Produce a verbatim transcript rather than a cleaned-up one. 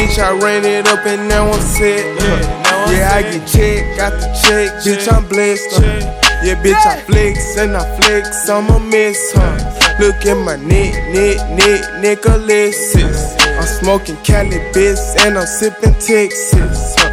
bitch, I ran it up and now I'm set. Uh, yeah, I get check, got the check, bitch, I'm blessed. Uh, yeah, bitch, I flex and I flex, I'm a mess, huh? Look at my neck, neck, neck, necklaces. I'm smoking cannabis and I'm sipping Texas.